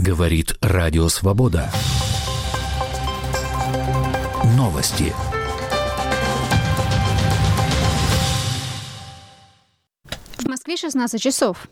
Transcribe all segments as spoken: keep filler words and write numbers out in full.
Говорит Радио Свобода. Новости. В Москве шестнадцать часов.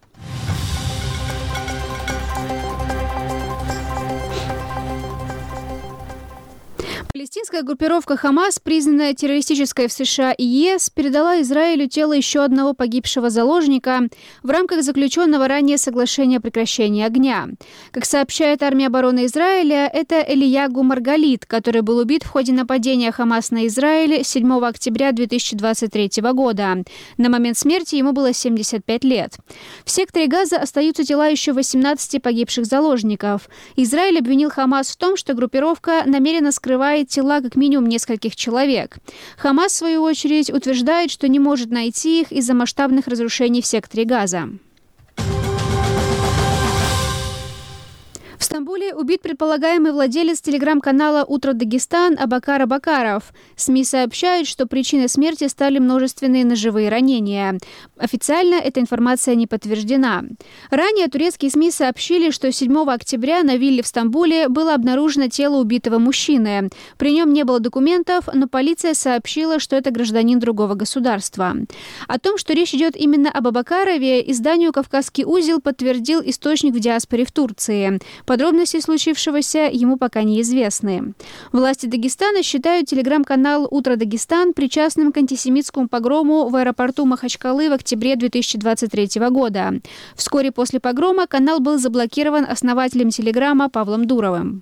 Палестинская группировка «Хамас», признанная террористической в США и ЕС, передала Израилю тело еще одного погибшего заложника в рамках заключенного ранее соглашения о прекращении огня. Как сообщает армия обороны Израиля, это Элиягу Маргалит, который был убит в ходе нападения «Хамас» на Израиль седьмого октября две тысячи двадцать третьего года. На момент смерти ему было семьдесят пять лет. В секторе Газа остаются тела еще восемнадцати погибших заложников. Израиль обвинил «Хамас» в том, что группировка намеренно скрывает тела как минимум нескольких человек. Хамас, в свою очередь, утверждает, что не может найти их из-за масштабных разрушений в секторе Газа. В Стамбуле убит предполагаемый владелец телеграм-канала «Утро Дагестан» Абакар Абакаров. СМИ сообщают, что причиной смерти стали множественные ножевые ранения. Официально эта информация не подтверждена. Ранее турецкие СМИ сообщили, что седьмого октября на вилле в Стамбуле было обнаружено тело убитого мужчины. При нем не было документов, но полиция сообщила, что это гражданин другого государства. О том, что речь идет именно об Абакарове, изданию «Кавказский узел» подтвердил источник в диаспоре в Турции. Подробности случившегося ему пока неизвестны. Власти Дагестана считают телеграм-канал «Утро Дагестан» причастным к антисемитскому погрому в аэропорту Махачкалы в октябре две тысячи двадцать третьего года. Вскоре после погрома канал был заблокирован основателем телеграма Павлом Дуровым.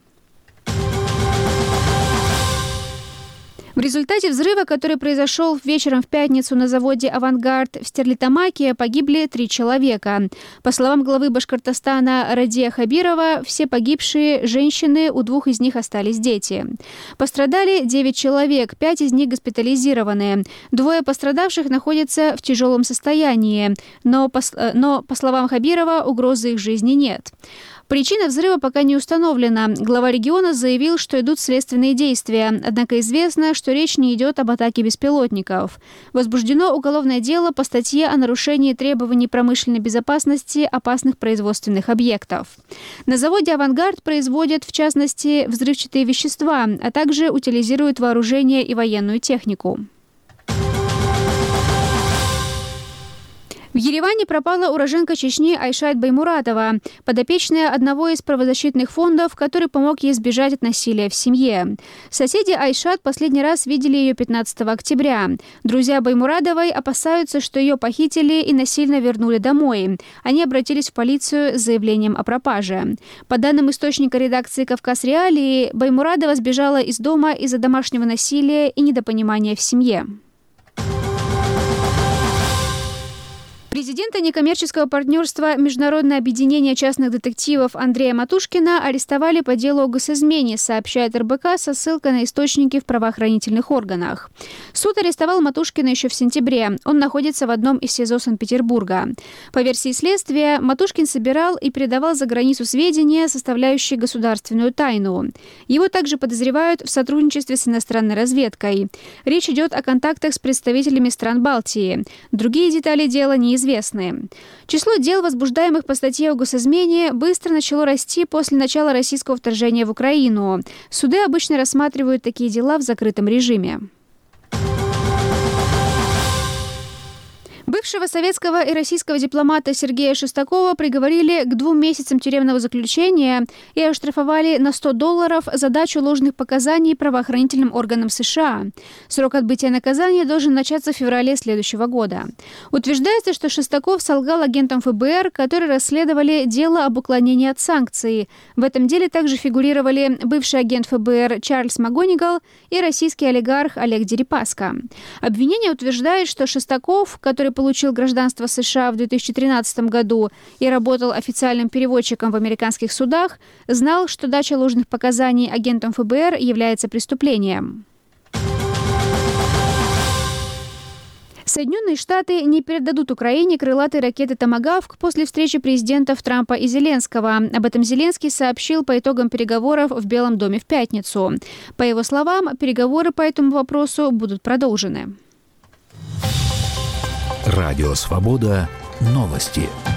В результате взрыва, который произошел вечером в пятницу на заводе «Авангард» в Стерлитамаке, погибли три человека. По словам главы Башкортостана Радия Хабирова, все погибшие – женщины, у двух из них остались дети. Пострадали девять человек, пять из них госпитализированы. Двое пострадавших находятся в тяжелом состоянии, но, по, но, по словам Хабирова, угрозы их жизни нет. Причина взрыва пока не установлена. Глава региона заявил, что идут следственные действия. Однако известно, что речь не идет об атаке беспилотников. Возбуждено уголовное дело по статье о нарушении требований промышленной безопасности опасных производственных объектов. На заводе «Авангард» производят, в частности, взрывчатые вещества, а также утилизируют вооружение и военную технику. В Ереване пропала уроженка Чечни Айшат Баймуратова, подопечная одного из правозащитных фондов, который помог ей сбежать от насилия в семье. Соседи Айшат последний раз видели ее пятнадцатого октября. Друзья Баймуратовой опасаются, что ее похитили и насильно вернули домой. Они обратились в полицию с заявлением о пропаже. По данным источника редакции «Кавказ Реалии», Баймуратова сбежала из дома из-за домашнего насилия и недопонимания в семье. Президента некоммерческого партнерства Международное объединение частных детективов Андрея Матушкина арестовали по делу о госизмене, сообщает эр бэ ка со ссылкой на источники в правоохранительных органах. Суд арестовал Матушкина еще в сентябре. Он находится в одном из СИЗО Санкт-Петербурга. По версии следствия, Матушкин собирал и передавал за границу сведения, составляющие государственную тайну. Его также подозревают в сотрудничестве с иностранной разведкой. Речь идет о контактах с представителями стран Балтии. Другие детали дела неизвестны. Известны. Число дел, возбуждаемых по статье о госизмене, быстро начало расти после начала российского вторжения в Украину. Суды обычно рассматривают такие дела в закрытом режиме. Бывшего советского и российского дипломата Сергея Шестакова приговорили к двум месяцам тюремного заключения и оштрафовали на сто долларов за дачу ложных показаний правоохранительным органам США. Срок отбытия наказания должен начаться в феврале следующего года. Утверждается, что Шестаков солгал агентам эф бэ эр, которые расследовали дело об уклонении от санкций. В этом деле также фигурировали бывший агент эф бэ эр Чарльз Макгонигал и российский олигарх Олег Дерипаска. Обвинение утверждает, что Шестаков, который получил гражданство США в две тысячи тринадцатом году и работал официальным переводчиком в американских судах, знал, что дача ложных показаний агентам эф бэ эр является преступлением. Соединенные Штаты не передадут Украине крылатые ракеты «Томагавк» после встречи президентов Трампа и Зеленского. Об этом Зеленский сообщил по итогам переговоров в Белом доме в пятницу. По его словам, переговоры по этому вопросу будут продолжены. Радио «Свобода». Новости.